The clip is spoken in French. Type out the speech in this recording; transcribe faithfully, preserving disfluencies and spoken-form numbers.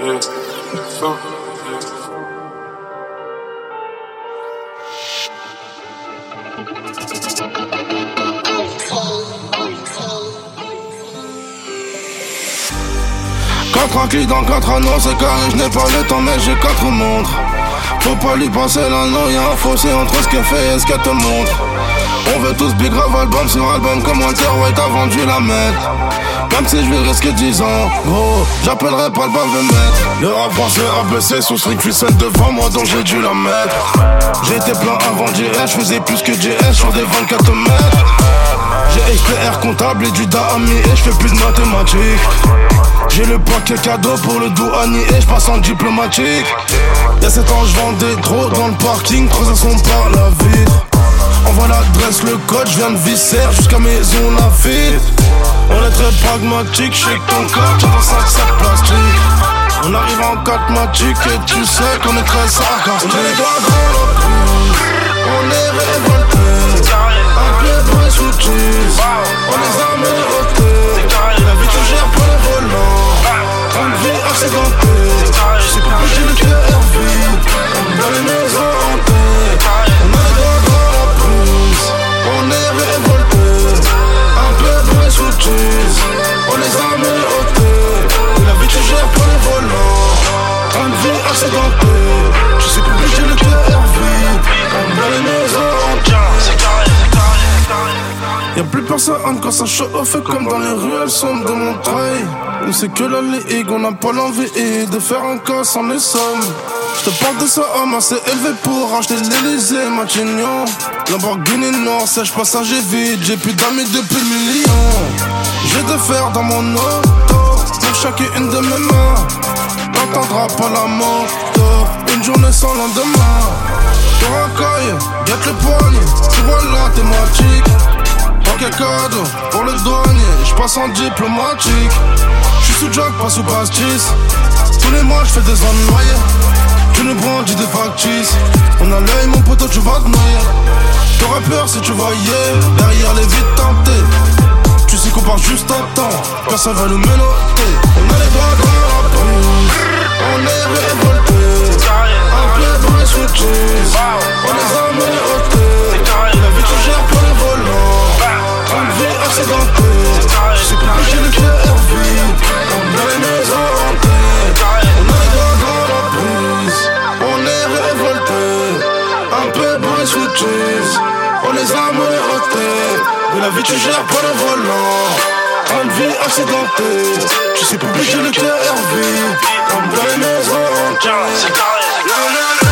yeah. So, Quatre acquis dans quatre anneaux, c'est carré, je n'ai pas le temps mais j'ai quatre montres. Faut pas lui passer l'anneau, y'a un fossé entre ce qu'elle fait et ce qu'elle te montre. On veut tous big grave album sur album comme Walter White a vendu la mettre. Même si je vais risquer dix ans, gros, j'appellerai pas le bavemètre. Le rap français a baissé sous strict puissance devant moi donc j'ai dû la mettre. J'étais plein avant J S, je faisais plus que J S sur des vingt-quatre mètres. J'ai X P R comptable et du D A M I et je fais plus de mathématiques. J'ai le paquet cadeau pour le douanier et je passe en diplomatique. Y'a sept ans je vendais trop dans le parking, trois son par la vitre. Envoie l'adresse, le code, je viens de Visser jusqu'à Maison Lafitte. On est très pragmatique, je sais que ton corps tient dans cinq sacs plastiques. On arrive en quatre matic et tu sais qu'on est très sarcastique. On est dans la prise, on est révoltés. Un peu pour les sous-cheese, on les a mérotés. La vie te gère pour les volants, train de vie accidentée. Je sais pas, j'ai le cœur vide, dans les maisons hantées. On est dans la prise, on est révoltés. Un peu pour les sous-cheese, on les a mérotés. La vie te gère pour les volants, train de vie accidentée. Je sais pas, j'ai le cœur vide, dans les maisons hantées. Y'a plus personne quand ça chauffe comme dans les ruelles sombres de Montreuil. Nous c'est que la ligue, on n'a pas l'envie de faire un cas sans les sommes. J'te parle de ça homme assez élevé pour acheter l'Elysée, Matignon. Lamborghini noir, sèche passager vide, j'ai plus d'amis depuis le million. J'ai de fer dans mon auto, pour chacune de mes mains. T'entendras pas la moto, une journée sans lendemain. Te racaille, guette le poignet, tu vois la thématique. Paquet cadeau pour le douanier, j'passe en diplomatique. J'suis sous Jack, pas sous pastis. Tous les mois j'fais des ennoyés. Tu nous brandis des factices. On a l'œil mon poteau, tu vas te noyer. T'aurais peur si tu voyais derrière les vides tentées. Tu sais qu'on part juste à temps, personne va nous menotter. On a les doigts dans la prise, on est révoltés. Un peu pour les switches, on les a menottés. La vie te gère pour les volants, train de vie accidentée. Je sais pas, j'ai le cœur vide, dans les maisons hantées. On a les doigts dans la prise, on est révoltés. Un peu pour les switches, on les a menottés. Mais la vie te gère pour les volants, train de vie accidentée. Je sais pas, j'ai le cœur vide, comme dans les maisons hantées.